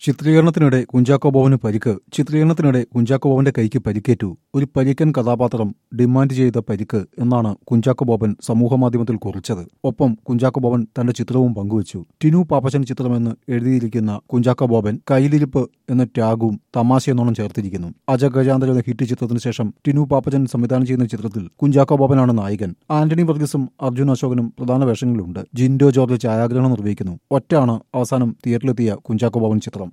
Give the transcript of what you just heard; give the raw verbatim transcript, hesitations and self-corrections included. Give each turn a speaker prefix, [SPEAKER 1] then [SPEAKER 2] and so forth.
[SPEAKER 1] ചിത്രീകരണത്തിനിടെ കുഞ്ചാക്കോ ബോബന് പരിക്ക് ചിത്രീകരണത്തിനിടെ കുഞ്ചാക്കോ ബോബന്റെ കൈക്ക് പരിക്കേറ്റു. ഒരു പരിക്കൻ കഥാപാത്രം ഡിമാൻഡ് ചെയ്ത പരിക്ക് എന്നാണ് കുഞ്ചാക്കോ ബോബൻ സമൂഹമാധ്യമത്തിൽ കുറിച്ചത്. ഒപ്പം കുഞ്ചാക്കോ ബോബൻ തന്റെ ചിത്രവും പങ്കുവച്ചു. ടിനു പാപ്പച്ചൻ ചിത്രമെന്ന് എഴുതിയിരിക്കുന്ന കുഞ്ചാക്കോ ബോബൻ കയ്യിലിരിപ്പ് എന്ന ടാഗും തമാശയെന്നോണം ചേർത്തിരിക്കുന്നു. അജഗജാന്തര എന്ന ഹിറ്റ് ചിത്രത്തിന് ശേഷം ടിനു പാപ്പച്ചൻ സംവിധാനം ചെയ്യുന്ന ചിത്രത്തിൽ കുഞ്ചാക്കോ ബോബനാണ് നായകൻ. ആന്റണി വർഗീസും അർജുൻ അശോകനും പ്രധാന വേഷങ്ങളിലുണ്ട്. ജിൻഡോ ജോർജ് ഛായാഗ്രഹണം നിർവഹിക്കുന്നു. ഒറ്റാണ് അവസാനം തിയേറ്ററിലെത്തിയ കുഞ്ചാക്കോ ബോബൻ ചിത്രം.